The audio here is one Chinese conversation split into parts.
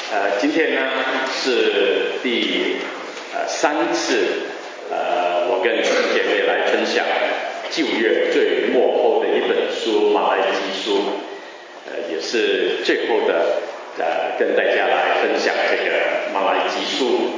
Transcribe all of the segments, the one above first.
今天呢是第3次，我跟弟兄姐妹来分享旧约最末后的一本书《马来基书》，也是最后的跟大家来分享这个马来基书。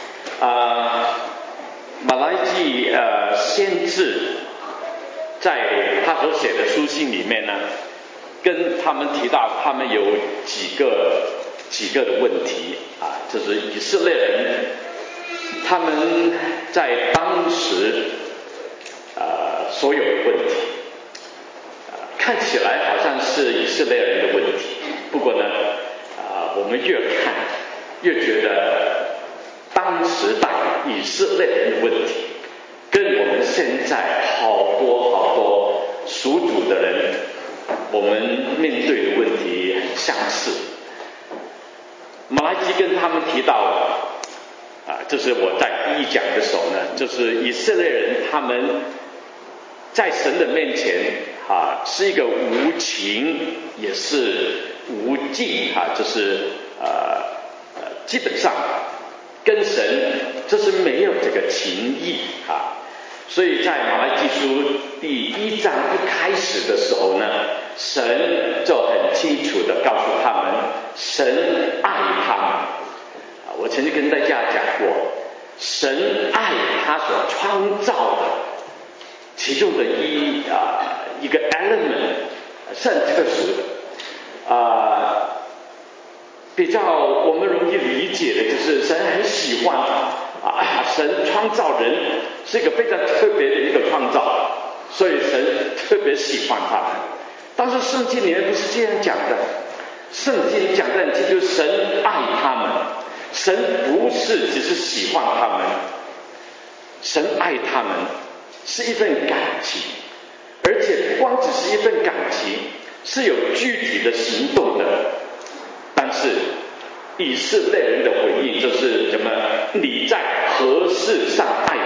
马来基先知在他所写的书信里面呢，跟他们提到他们有几个的问题就是以色列人他们在当时所有的问题，看起来好像是以色列人的问题，不过呢我们越看越觉得当时代以色列人的问题跟我们现在好多属主的人我们面对的问题很相似。马来基跟他们提到就是我在第一讲的时候呢，就是以色列人他们在神的面前是一个无情也是无尽就是基本上跟神就是没有这个情谊所以在马来基书第1章一开始的时候呢，神就很清楚的告诉他们神爱他们。我曾经跟大家讲过，神爱他所创造的其中的一个 element 是很特殊的比较我们容易理解的就是神很喜欢神创造人是一个非常特别的一个创造，所以神特别喜欢他们。但是圣经里面不是这样讲的，圣经讲的很清楚，神爱他们，神不是只是喜欢他们，神爱他们是一份感情，而且不光只是一份感情，是有具体的行动的。但是以色列人的回应就是什么？你在何事上爱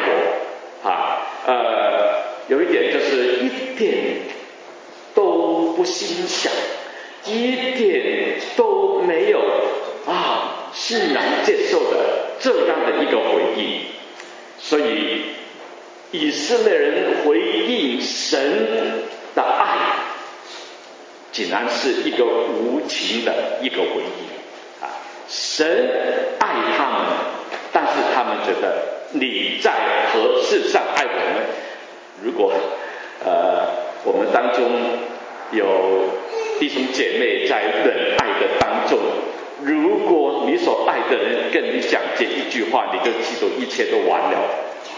我？有一点就是一点都不欣赏，一点都没有欣然接受的这样的一个回应。所以以色列人回应神的爱，竟然是一个无情的一个回应神爱他们，但是他们觉得你在何事上爱我们？如果我们当中有弟兄姐妹在忍爱的当中，如果你所爱的人跟你讲这一句话，你就记住一切都完了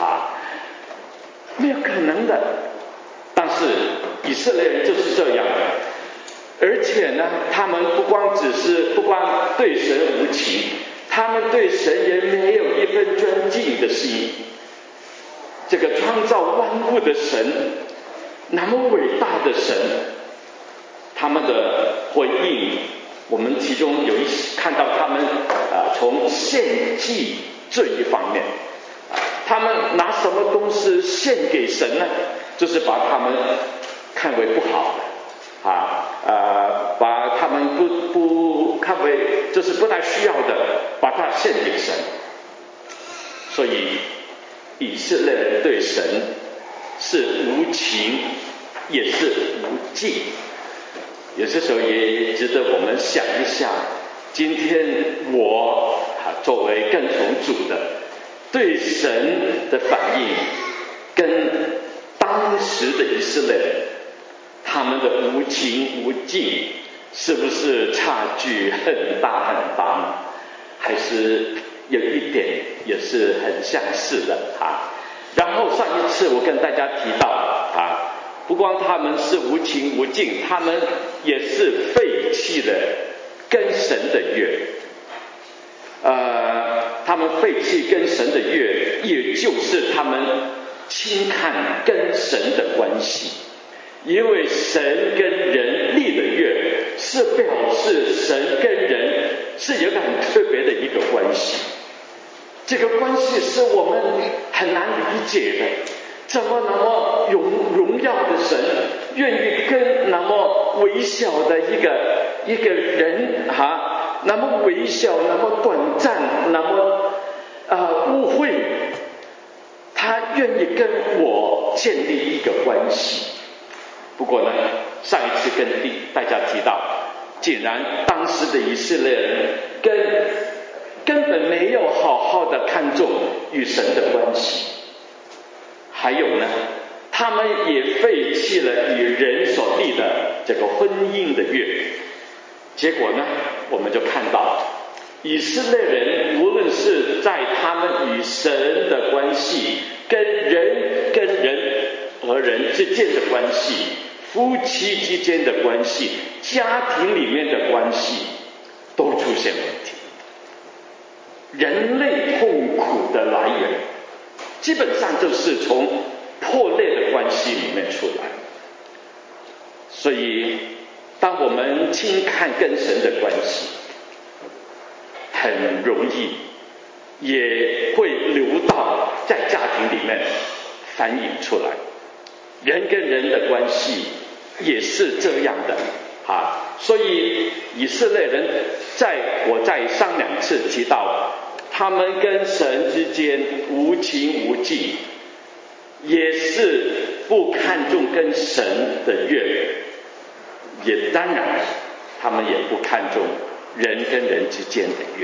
没有可能的。但是以色列人就是这样的，而且呢，他们不光对神无情，他们对神也没有一份尊敬的心。这个创造万物的神，那么伟大的神，他们的回应，我们其中看到他们从献祭这一方面，他们拿什么东西献给神呢？就是把他们看为不好的把他们不看为就是不太需要的，把它献给神。所以以色列人对神是无情也是无敬。有些时候也值得我们想一想，今天我作为跟从主的，对神的反应跟当时的以色列人他们的无情无敬是不是差距很大呢？还是有一点也是很相似的然后上一次我跟大家提到不光他们是无情无敬，他们也是废弃了跟神的约他们废弃跟神的约，也就是他们轻看跟神的关系。因为神跟人立的约是表示神跟人是有一个很特别的一个关系，这个关系是我们很难理解的。怎么那么荣耀的神愿意跟那么微小的一个人那么微小，那么短暂，那么误会，他愿意跟我建立一个关系。不过呢，上一次跟大家提到，竟然当时的以色列人根本没有好好的看重与神的关系，还有呢，他们也废弃了与人所立的这个婚姻的约。结果呢，我们就看到以色列人无论是在他们与神的关系，跟人和人之间的关系，夫妻之间的关系，家庭里面的关系，都出现问题。人类痛苦的来源基本上就是从破裂的关系里面出来。所以当我们轻看跟神的关系，很容易也会流到在家庭里面反映出来。人跟人的关系也是这样的所以以色列人我在上2次提到，他们跟神之间无情无义，也是不看重跟神的约，也当然他们也不看重人跟人之间的约。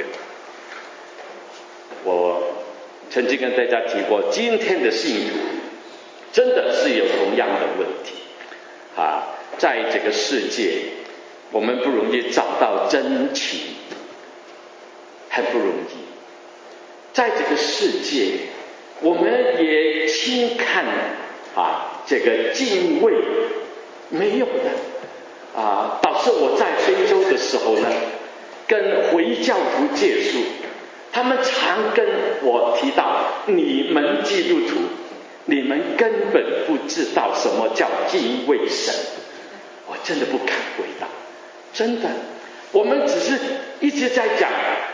我曾经跟大家提过，今天的信徒真的是有同样的问题在这个世界我们不容易找到真情，很不容易。在这个世界我们也轻看这个敬畏，没有的导致我在非洲的时候呢，跟回教徒接触，他们常跟我提到，你们基督徒，你们根本不知道什么叫敬畏神。我真的不敢回答，真的，我们只是一直在讲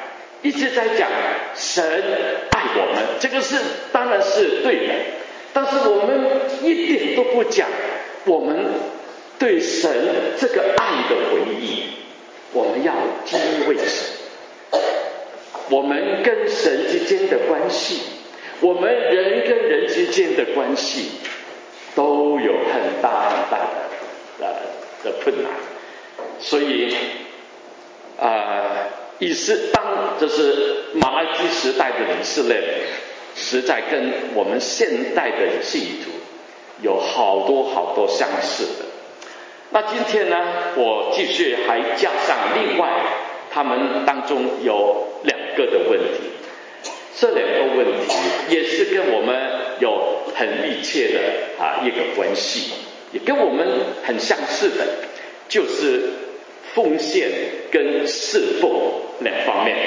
神爱我们，这个是当然是对的，但是我们一点都不讲我们对神这个爱的回忆。我们要敬畏神，我们跟神之间的关系，我们人跟人之间的关系都有很大的困难。所以就是马拉基时代的以色列人，实在跟我们现代的信徒有好多相似的。那今天呢，我继续还加上另外他们当中有2个的问题，这2个问题也是跟我们有很密切的一个关系，也跟我们很相似的，就是奉献跟侍奉2方面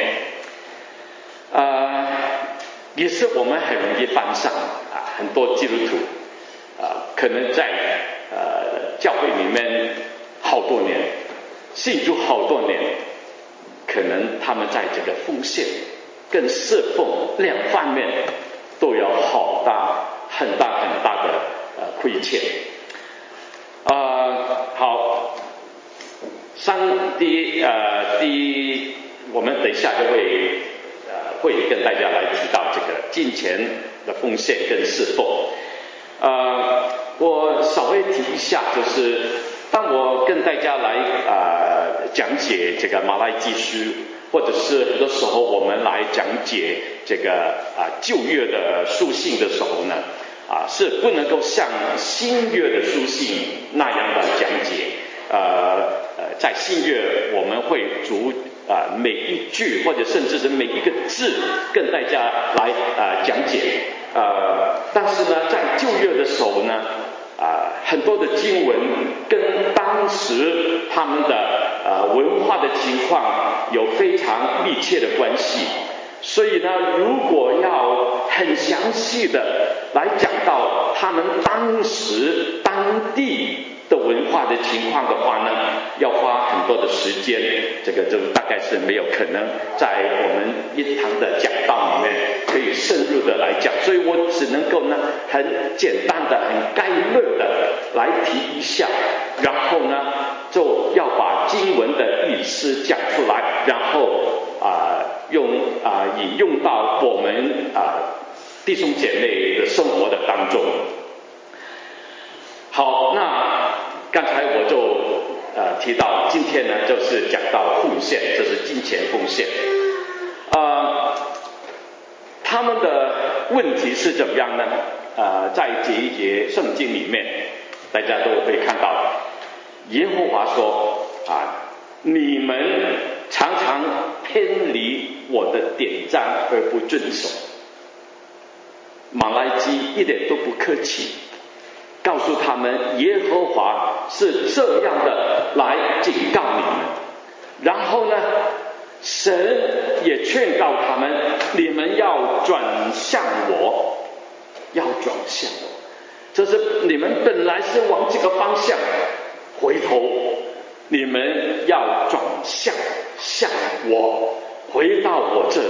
也是我们很容易犯上很多基督徒可能在教会里面好多年，信主好多年，可能他们在这个奉献跟侍奉2方面都有很大的亏欠。好，第一，我们等一下就会跟大家来提到这个金钱的奉献跟侍奉。我稍微提一下，就是当我跟大家来讲解这个马拉基书，或者是很多时候我们来讲解这个旧约的书信的时候呢，是不能够像新约的书信那样的讲解。在新约我们会逐每一句或者甚至是每一个字跟大家来讲解。但是呢，在旧约的时候呢，很多的经文跟当时他们的文化的情况有非常密切的关系。所以呢，如果要很详细的来讲到他们当时当地的文化的情况的话呢，要花很多的时间，这个就大概是没有可能在我们一堂的讲道里面可以深入的来讲，所以我只能够呢很简单的很概略的来提一下，然后呢就要把经文的意诗讲出来，然后引用到我们弟兄姐妹的生活的当中。好，那刚才我就提到，今天呢就是讲到奉献，这是金钱奉献。他们的问题是怎么样呢？在这一节圣经里面，大家都会看到，耶和华说你们常常偏离我的典章而不遵守。马来基一点都不客气，告诉他们耶和华是这样的来警告你们。然后呢，神也劝告他们，你们要转向我，要转向我。这是你们本来是往这个方向回头，你们要转向我，回到我这里。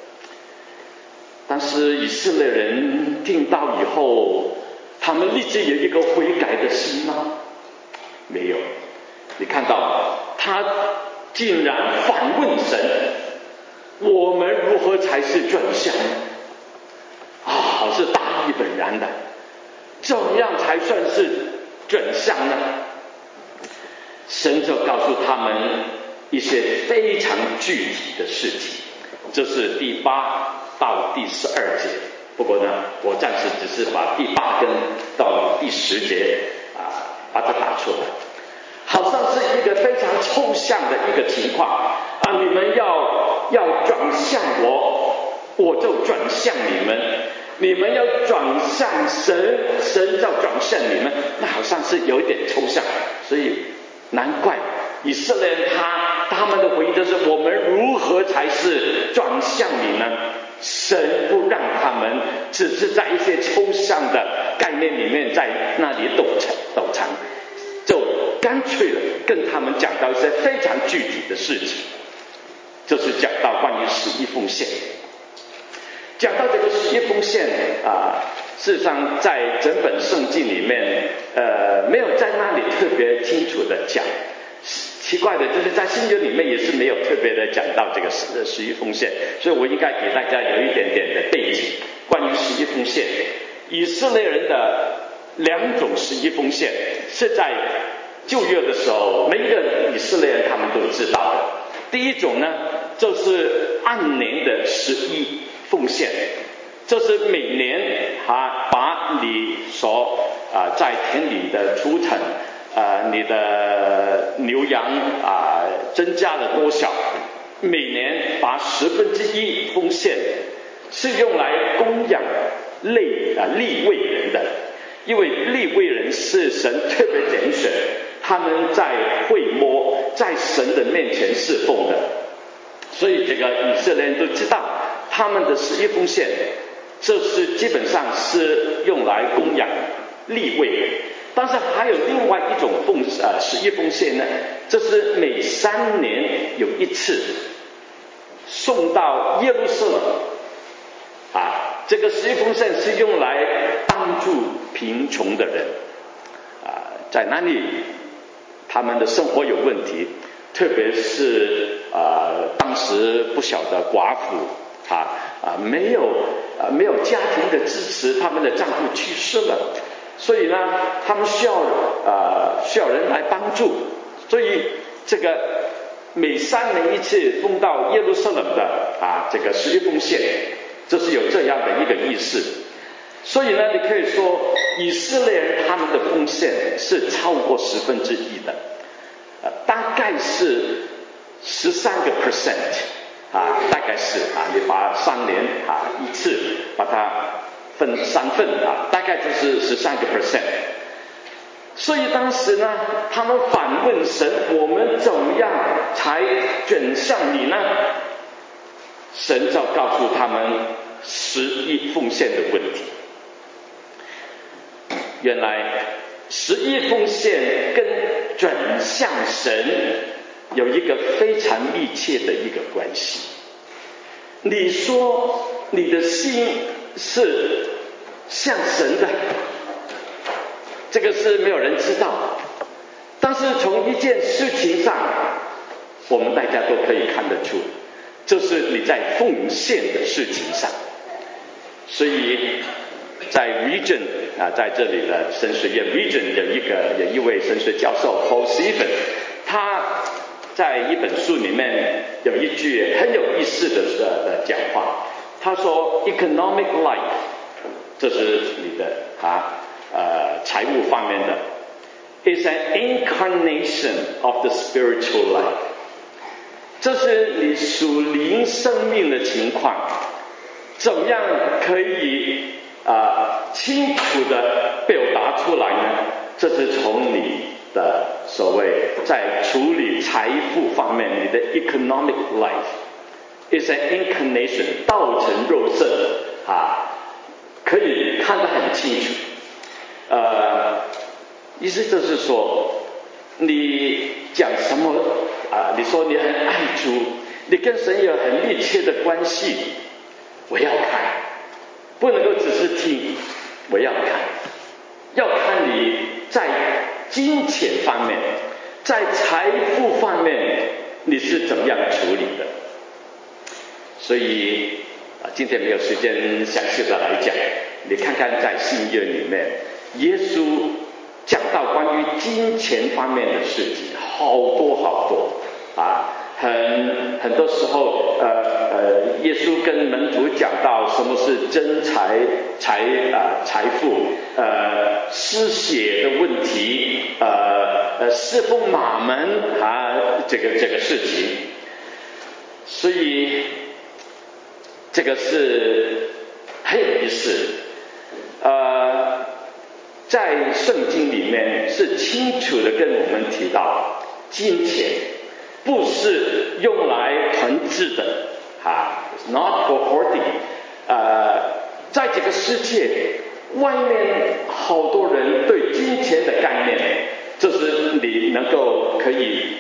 但是以色列人听到以后，他们立即有一个悔改的心吗？没有。你看到他竟然反问神，我们如何才是转向呢？是大义本然的，怎样才算是转向呢？神就告诉他们一些非常具体的事情，这是第8到第12节。不过呢，我暂时只是把第8跟到第10节把它打出来，好像是一个非常抽象的一个情况你们要转向我，我就转向你们；你们要转向神，神要转向你们。那好像是有一点抽象，所以难怪以色列人他们的回应就是我们如何才是转向你呢？神不让他们只是在一些抽象的概念里面在那里抖长，就干脆的跟他们讲到一些非常具体的事情。就是讲到关于11奉献。讲到这个11奉献事实上在整本圣经里面没有在那里特别清楚的讲。奇怪的就是在新约里面也是没有特别的讲到这个11奉献，所以我应该给大家有一点点的背景。关于11奉献，以色列人的2种11奉献是在旧约的时候每一个以色列人他们都知道的。第一种呢，就是按年的11奉献，这是每年把你所在田里的出产你的牛羊增加了多少，每年把1/10奉献，是用来供养利未人的。因为利未人是神特别拣选，他们在会幕在神的面前侍奉的，所以这个以色列人都知道他们的11奉献，这是基本上是用来供养利未人。但是还有另外一种11奉献呢，这是每3年有一次送到耶路撒冷这个11奉献是用来帮助贫穷的人在哪里他们的生活有问题，特别是当时不晓得寡妇没有家庭的支持，他们的丈夫去世了，所以呢他们需要人来帮助，所以这个每3年一次送到耶路撒冷的这个11奉献，这是有这样的一个意思。所以呢，你可以说以色列人他们的奉献是超过1/10的，大概是13%，大概是你把3年一次把它分3份大概就是13%。所以当时呢，他们反问神，我们怎么样才转向你呢？神就告诉他们11奉献的问题。原来11奉献跟转向神有一个非常密切的一个关系。你说你的心是向神的，这个是没有人知道，但是从一件事情上， 我们大家都可以看得出，就是你在奉献的事情上。所以在 Region 在这里的神学院 Region 有一位神学教授 Paul Stephen， 他在一本书里面有一句很有意思的讲话，他说 Economic life， 这是你的财务方面的 is an incarnation of the spiritual life， 这是你属灵生命的情况，怎么样可以清楚的表达出来呢？这是从你的所谓在处理财富方面，你的 economic life is an incarnation， 道成肉身可以看得很清楚。意思就是说，你讲什么你说你很爱主，你跟神有很密切的关系，我要看，不能够只是听，我要看，要看你在金钱方面，在财富方面你是怎么样处理的。所以今天没有时间详细的来讲，你看看在新约里面，耶稣讲到关于金钱方面的事情，好多很多时候耶稣跟门徒讲到什么是真财富，施血的问题，侍奉马门这个事情。所以这个是很有意思。在圣经里面是清楚的跟我们提到，金钱不是用来囤积的not for hoarding。在这个世界外面好多人对金钱的概念，就是你能够可以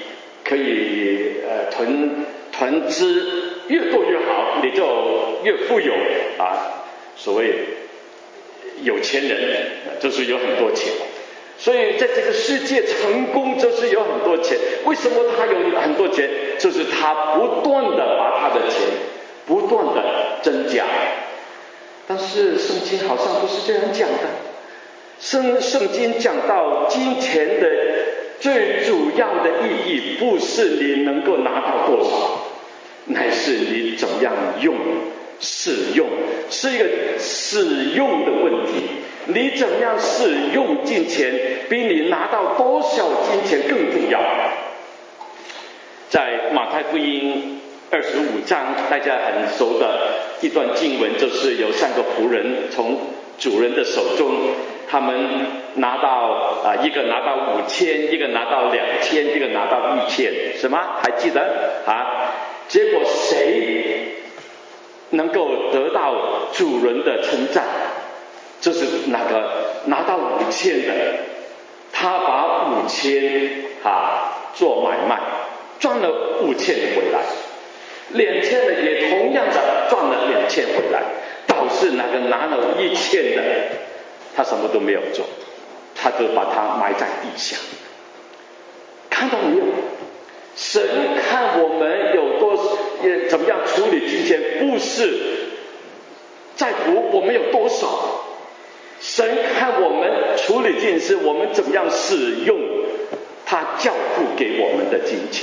囤积越多越好，你就越富有所谓有钱人就是有很多钱，所以在这个世界成功就是有很多钱。为什么他有很多钱？就是他不断的把他的钱不断的增加。但是圣经好像不是这样讲的。圣经讲到金钱的最主要的意义，不是你能够拿到多少，乃是你怎么样使用，是一个使用的问题。你怎么样使用金钱，比你拿到多少金钱更重要。在马太福音25章，大家很熟的一段经文，就是有3个仆人从主人的手中，他们拿到一个拿到5000，一个拿到2000，一个拿到1000，什么还记得结果谁能够得到主人的称赞？就是那个拿到5000的，他把5000做买卖，赚了5000回来，2000的也同样的赚了2000回来，倒是那个拿了1000的，他什么都没有做，他就把它埋在地下。看到没有？神看我们怎么样处理金钱，不是在乎我们有多少，神看我们处理金钱是我们怎么样使用他交付给我们的金钱。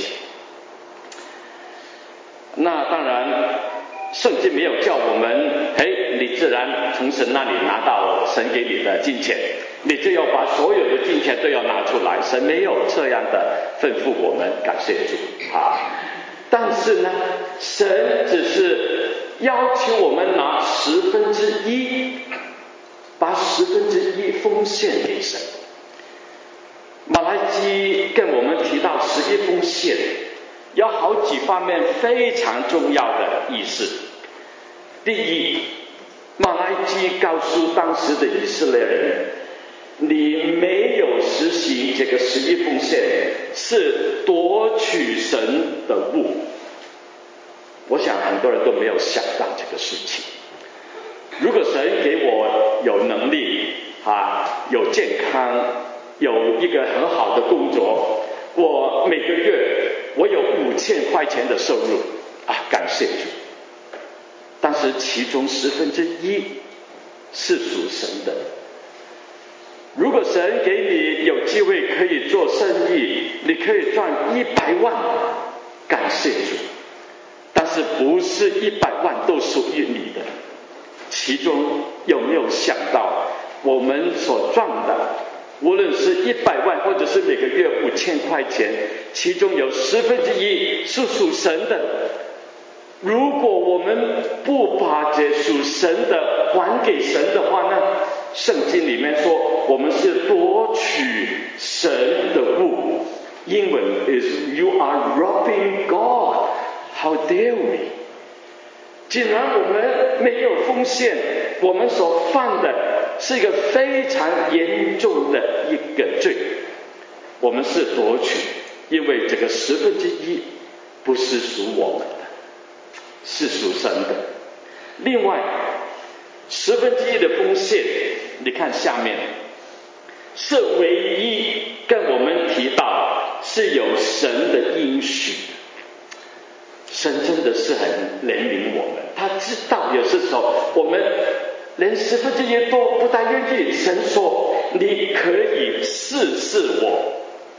那当然圣经没有叫我们你自然从神那里拿到神给你的金钱，你就要把所有的金钱都要拿出来，神没有这样的吩咐我们，感谢主但是呢，神只是要求我们拿1/10，把1/10奉献给神。马来基跟我们提到11奉献，有好几方面非常重要的意思。第一，马来基告诉当时的以色列人，你没有实行这个11奉献，是夺取神的物。我想很多人都没有想到这个事情。如果神给我有能力有健康，有一个很好的工作，我每个月我有5000块钱的收入感谢主。但是其中1/10是属神的。如果神给你有机会可以做生意，你可以赚100万，感谢主。但是不是100万都属于你的，其中有没有想到我们所赚的，无论是100万或者是每个月5000块钱，其中有1/10是属神的。如果我们不把这属神的还给神的话呢，圣经里面说我们是夺取神的物，英文 is you are robbing God, how dare we。 既然我们没有奉献，我们所犯的是一个非常严重的一个罪，我们是夺取，因为这个1/10不是属我们的，是属神的。另外1/10的奉献，你看下面是唯一跟我们提到是有神的应许。神真的是很怜悯我们，他知道有些时候我们连1/10都不太愿意。神说你可以试试我，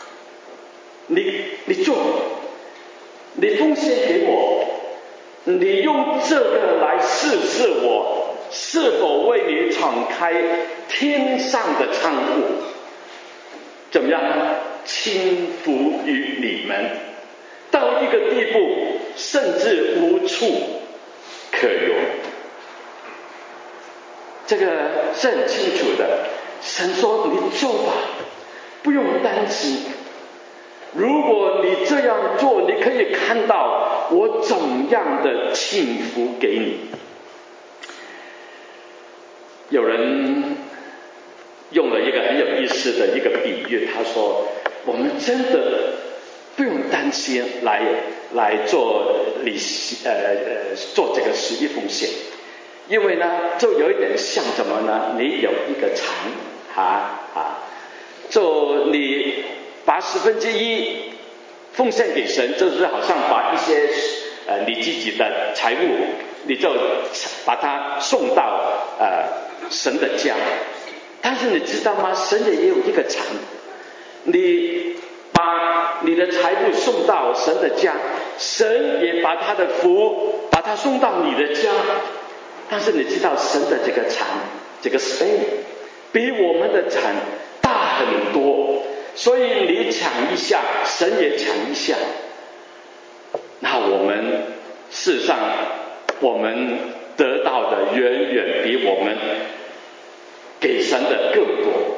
你做，你奉献给我，你用这个来试试我是否为你敞开天上的仓库，怎么样倾福于你们，到一个地步甚至无处可容。这个是很清楚的。神说你做吧，不用担心。如果你这样做，你可以看到我怎样的倾福给你。有人用了一个很有意思的一个比喻，他说我们真的不用担心来做做这个11奉献，因为呢就有一点像什么呢，你有一个蚕就你把1/10奉献给神，就是好像把一些你自己的财物，你就把它送到神的家。但是你知道吗，神也有一个蚕，你把你的财物送到神的家，神也把他的福把它送到你的家。但是你知道神的这个蚕，这个 span 比我们的蚕大很多，所以你抢一下，神也抢一下。那我们事实上我们得到的远远比我们给神的更多。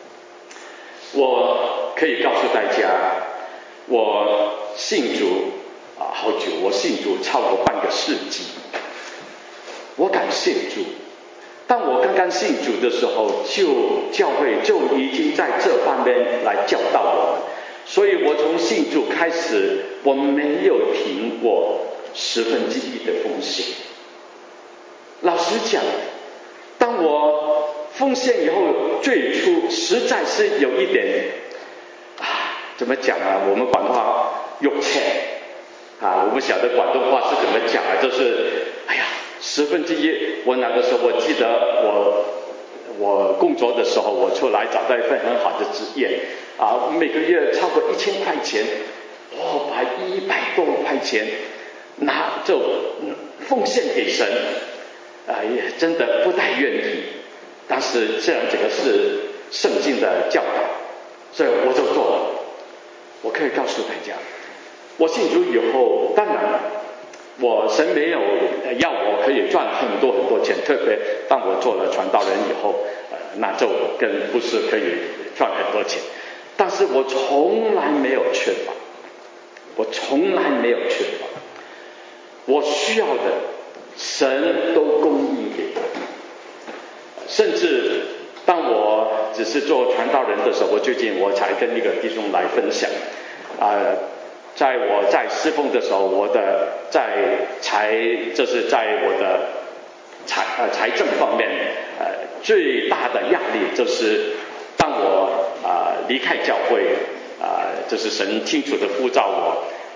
我可以告诉大家，我信主好久，我信主超过半个世纪。我感谢主，当我刚刚信主的时候，教会就已经在这方面来教导我们，所以我从信主开始，我没有停过1/10的奉献。老实讲，当我奉献以后，最初实在是有一点怎么讲啊？我们广东话肉赤我不晓得广东话是怎么讲就是1/10，我那个时候我记得我工作的时候，我出来找到一份很好的职业每个月超过1000块钱，我把100多块钱就奉献给神也真的不太愿意。但是这个是圣经的教导，所以我就做了。我可以告诉大家，我信主以后，当然神没有要我可以赚很多很多钱，特别当我做了传道人以后那就更不是可以赚很多钱。但是我从来没有缺乏，我从来没有缺乏，我需要的神都供应给我。甚至当我只是做传道人的时候，最近我才跟一个弟兄来分享在我在侍奉的时候，我的就是在我的财政方面最大的压力就是当我离开教会就是神清楚的呼召我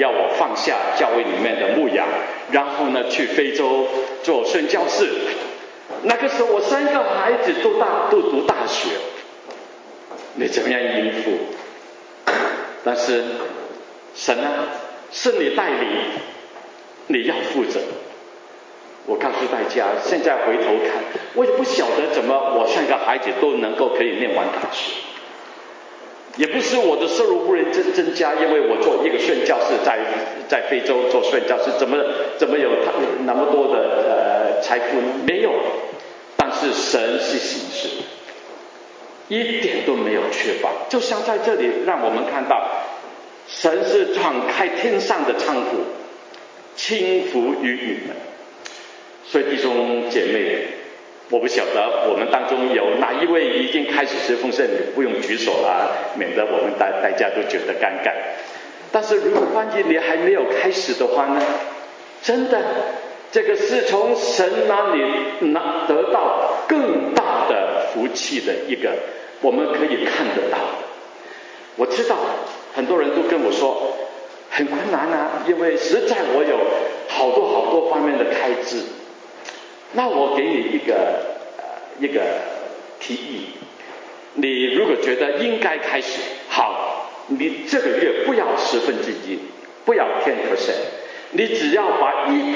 要我放下教会里面的牧养，然后呢去非洲做宣教士。那个时候我3个孩子都读大学，你怎么样应付？但是神啊，是你带领，你要负责。我告诉大家，现在回头看，我也不晓得怎么我3个孩子都能够可以念完大学，也不是我的收入不能增加，因为我做一个宣教士，在非洲做宣教士，怎么有那么多的财富？没有。但是神是信实，一点都没有缺乏。就像在这里让我们看到，神是敞开天上的仓库，倾福于你们。所以弟兄姐妹，我不晓得我们当中有哪一位已经开始施奉献，你不用举手了，免得我们大家都觉得尴尬。但是如果万一你还没有开始的话呢，真的这个是从神那里得到更大的福气的一个，我们可以看得到的。我知道很多人都跟我说很困难啊，因为实在我有好多方面的开支。那我给你一个提议，你如果觉得应该开始，好，你这个月不要1/10，不要10%，你只要把1%，1%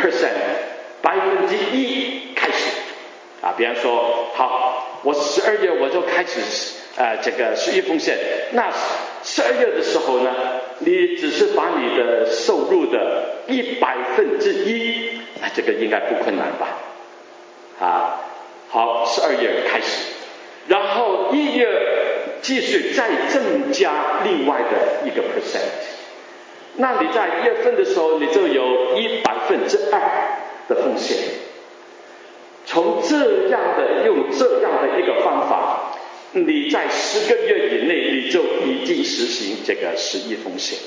开始啊。比方说，好，我12月我就开始这个11奉献。那12月的时候呢，你只是把你的收入的100%，那这个应该不困难吧？好，12月开始，然后1月继续再增加另外的1%。那你在1月份的时候，你就有2%的奉献。从用这样的一个方法，你在10个月以内，你就已经实行这个11奉献。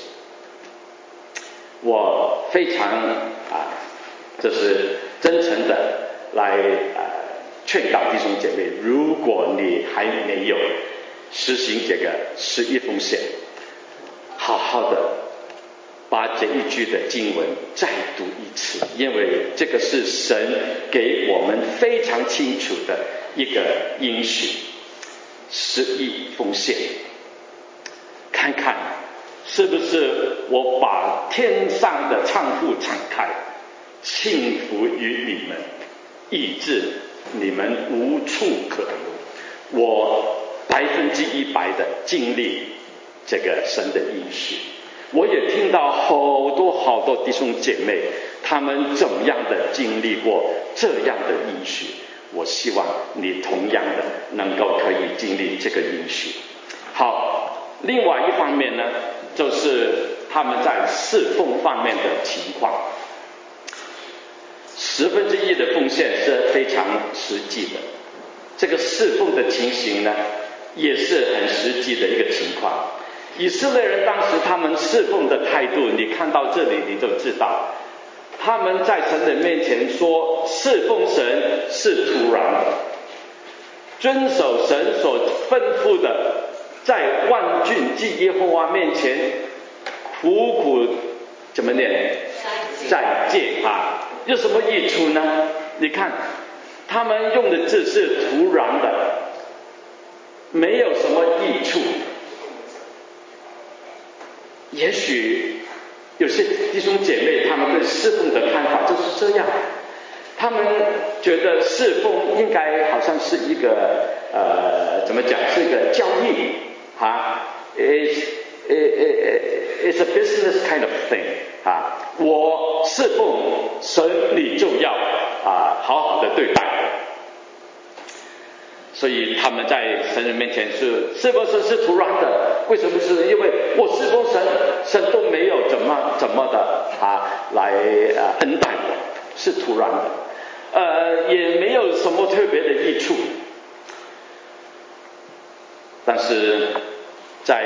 我非常这是真诚的来劝告弟兄姐妹，如果你还没有实行这个11奉献，好好的把这一句的经文再读一次，因为这个是神给我们非常清楚的一个应许。11奉献，看看是不是我把天上的仓库敞开，倾福于你们，以致你们无处可容。我100%的经历这个神的应许。我也听到好多弟兄姐妹，他们怎么样的经历过这样的应许。我希望你同样的能够可以经历这个应许。好，另外一方面呢，就是他们在侍奉方面的情况。1/10的奉献是非常实际的，这个侍奉的情形呢，也是很实际的一个情况。以色列人当时他们侍奉的态度，你看到这里你就知道，他们在神的面前说侍奉神是徒然的，遵守神所吩咐的，在万军之耶和华面前苦怎么念？再见有什么益处呢？你看他们用的字是徒然的，没有什么益处。也许有些弟兄姐妹他们对侍奉的看法就是这样，他们觉得侍奉应该好像是一个怎么讲，是一个交易It's a business kind of thing 我侍奉神，你就要好好的对待我。所以他们在神人面前侍奉神是徒然的。为什么？是因为我侍奉神，神都没有怎么的来恩待我，是徒然的，也没有什么特别的益处。但是在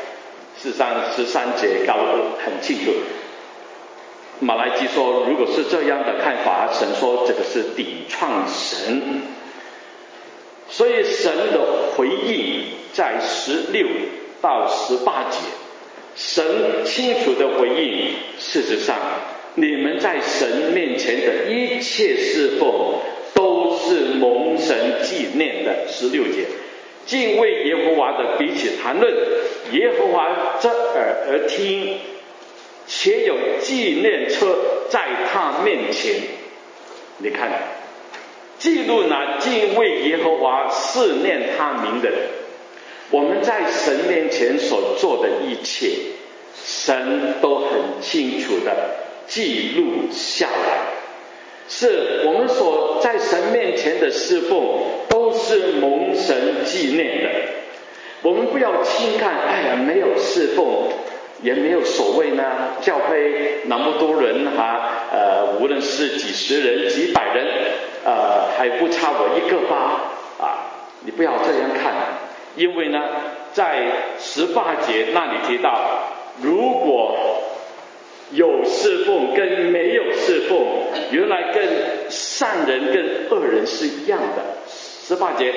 13节告很清楚，马来基说，如果是这样的看法，神说这个是抵触神。所以神的回应在16到18节，神清楚的回应神面前的一切侍奉都是蒙神纪念的。16节，敬畏耶和华的彼此谈论，耶和华侧耳而听，且有纪念册在他面前。你看，记录那敬畏耶和华思念他名的人。我们在神面前所做的一切，神都很清楚的记录下来，是我们所在神面前的侍奉都是蒙神纪念的。我们不要轻看，哎呀，没有侍奉也没有所谓呢，教会那么多人无论是几十人几百人，还不差我一个吧你不要这样看，因为呢在18节那里提到，如果有侍奉跟没有侍奉，原来跟善人跟恶人是一样的。18节，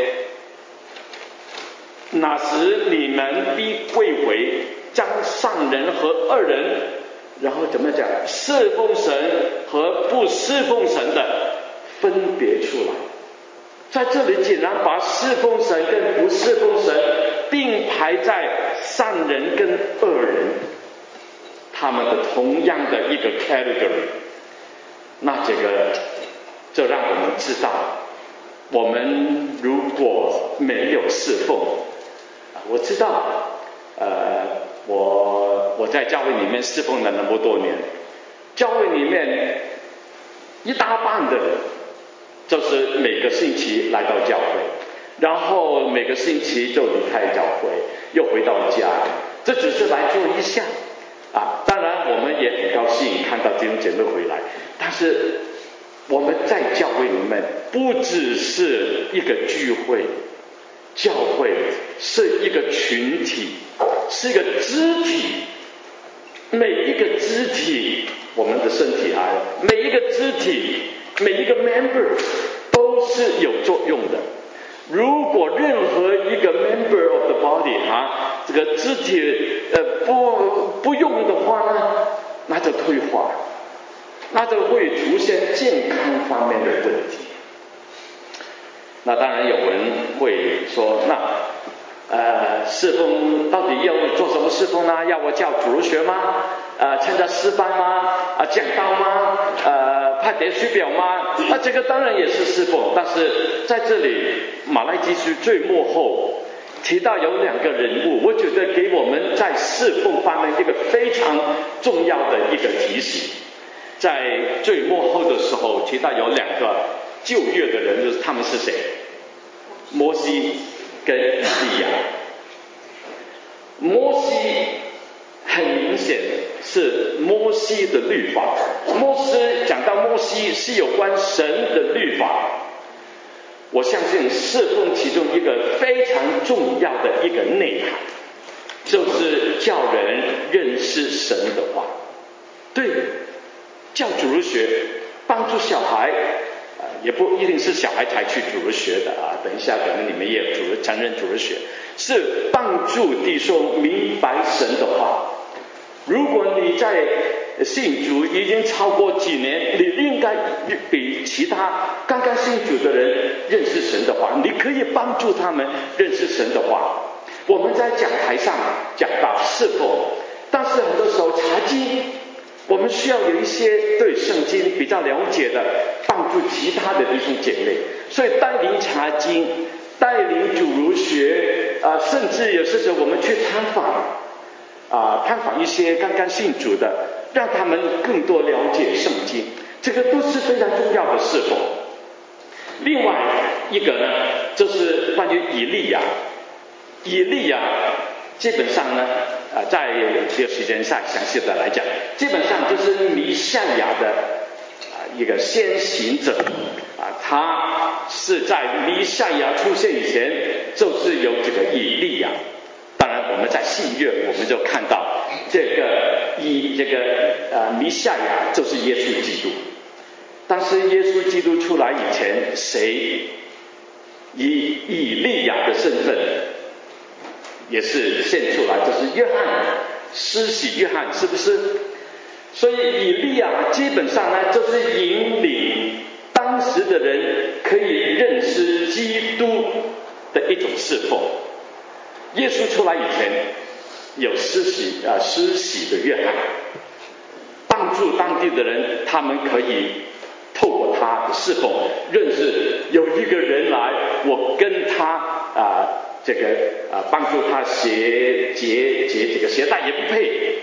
那时你们必归回，将善人和恶人，然后怎么讲，侍奉神和不侍奉神的分别出来。在这里竟然把侍奉神跟不侍奉神并排在善人跟恶人他们的同样的一个 category。 那这让我们知道，我们如果没有侍奉，我知道我在教会里面侍奉了那么多年，教会里面一大半的人就是每个星期来到教会，然后每个星期就离开教会又回到家，这只是来做一下当然我们也很高兴看到弟兄姐妹回来，但是我们在教会里面不只是一个聚会，教会是一个群体，是一个肢体，每一个肢体，我们的身体每一个肢体，每一个 member 都是有作用的。如果任何一个 member of the body 这个肢体不用的话呢，那就退化，那就会出现健康方面的问题。那当然有人会说，那侍奉到底要做什么侍奉呢？要我教主日学吗？参加诗班吗？讲道吗？派点书表吗？那这个当然也是侍奉，但是在这里马来基书最末后提到有2个人物，我觉得给我们在侍奉方面一个非常重要的一个提醒。在最末后的时候提到有2个旧约的人，就是他们是谁？摩西跟以利亚。摩西很明显是摩西的律法，讲到摩西是有关神的律法，我相信侍奉其中一个非常重要的一个内涵，就是叫人认识神的话。对，教主日学，帮助小孩也不一定是小孩才去主日学的等一下可能你们也有成人主日学，是帮助弟兄明白神的话。如果你在信主已经超过几年，你应该比其他刚刚信主的人认识神的话，你可以帮助他们认识神的话。我们在讲台上讲到侍奉，但是很多时候查经，我们需要有一些对圣经比较了解的，帮助其他的弟兄姐妹，所以带领查经，带领主日学甚至有时候我们去探访一些刚刚信主的，让他们更多了解圣经，这个都是非常重要的侍奉。另外一个呢，就是关于以利亚。以利亚基本上呢在这个时间上详细的来讲，基本上就是弥赛亚的一个先行者他是在弥赛亚出现以前就是有这个以利亚。当然我们在新约我们就看到这个弥赛亚就是耶稣基督，但是耶稣基督出来以前，谁以以利亚的身份也是现出来，就是约翰，施洗约翰，是不是？ 所以以利亚基本上呢，就是引领当时的人可以认识基督的一种侍奉。耶稣出来以前，有施洗的约翰，帮助当地的人，他们可以透过他的侍奉，认识有一个人来，我跟他帮助他结这个鞋带也不配。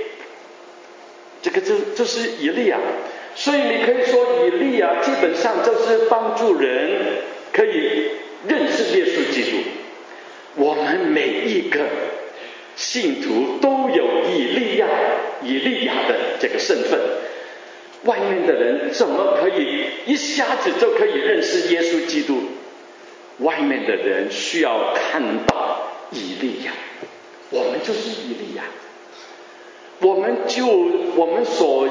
这是以利亚，所以你可以说以利亚基本上就是帮助人可以认识耶稣基督。我们每一个信徒都有以利亚的这个身份，外面的人怎么可以一下子就可以认识耶稣基督？外面的人需要看到以利亚，我们就是以利亚。我们所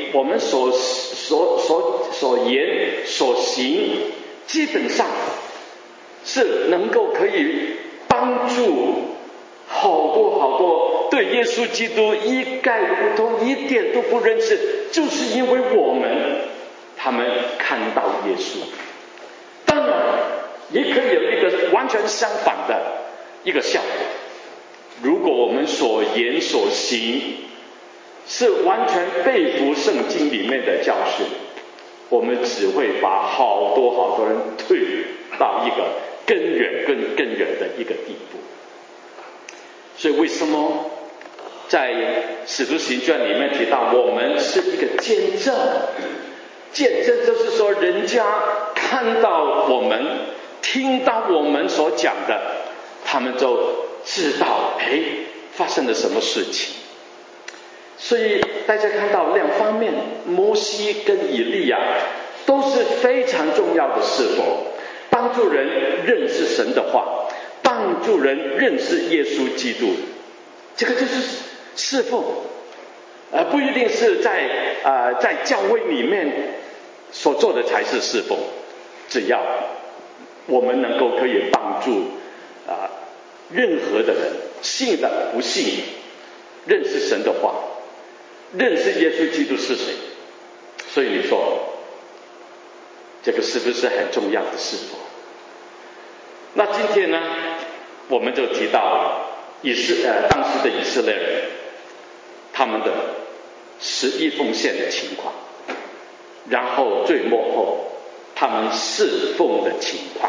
言所行，基本上是能够可以帮助好多对耶稣基督一概不通、一点都不认识，就是因为他们看到耶稣。当然也可以有一个完全相反的一个效果，如果我们所言所行是完全背负圣经里面的教训，我们只会把好多人推到一个更远的一个地步。所以为什么在使徒行传里面提到我们是一个见证？见证就是说人家看到我们，听到我们所讲的，他们就知道发生了什么事情。所以大家看到两方面，摩西跟以利亚都是非常重要的侍奉，帮助人认识神的话，帮助人认识耶稣基督，这个就是侍奉，不一定是在教会里面所做的才是侍奉，只要我们能够可以帮助任何的人，信的不信，认识神的话，认识耶稣基督是谁。所以你说这个是不是很重要的侍奉？那今天呢，我们就提到当时的以色列人他们的11奉献的情况，然后最末后他们侍奉的情况。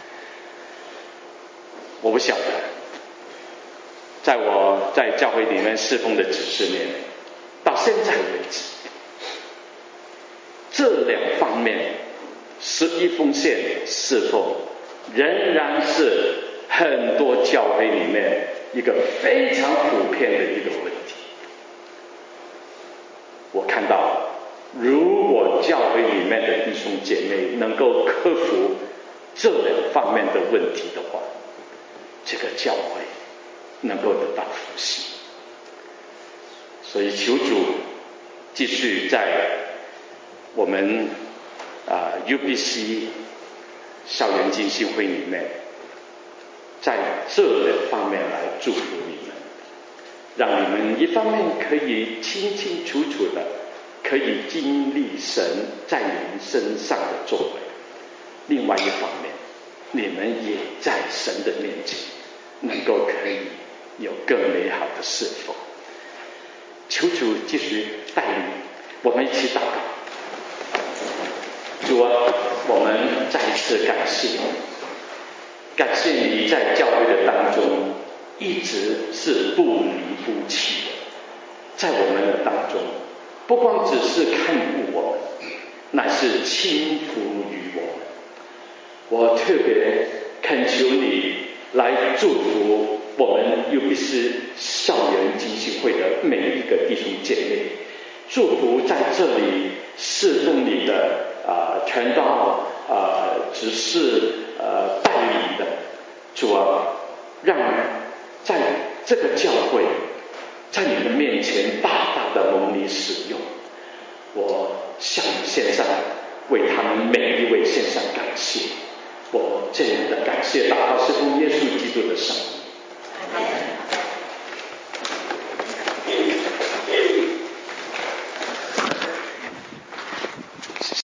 我不晓得，在我在教会里面侍奉的几十年，到现在为止，这两方面11奉献侍奉仍然是很多教会里面一个非常普遍的一个问题。我看到如果教会里面的弟兄姐妹能够克服这两方面的问题的话，这个教会能够得到复兴。所以求主继续在我们UBC 校园浸信会里面，在这两方面来祝福你们，让你们一方面可以清清楚楚的可以经历神在你们身上的作为，另外一方面你们也在神的面前能够可以有更美好的侍奉。求主继续带领我们一起祷告。主啊，我们再一次感谢你在教会的当中一直是不离不弃的，在我们的当中不光只是看顾我们，乃是亲服于我们。我特别恳求你来祝福我们UBC校园浸信会的每一个弟兄姐妹，祝福在这里侍奉你的传道执事带领的主啊，让在这个教会在你的面前大大的蒙你使用。我向你献上，为他们每一位献上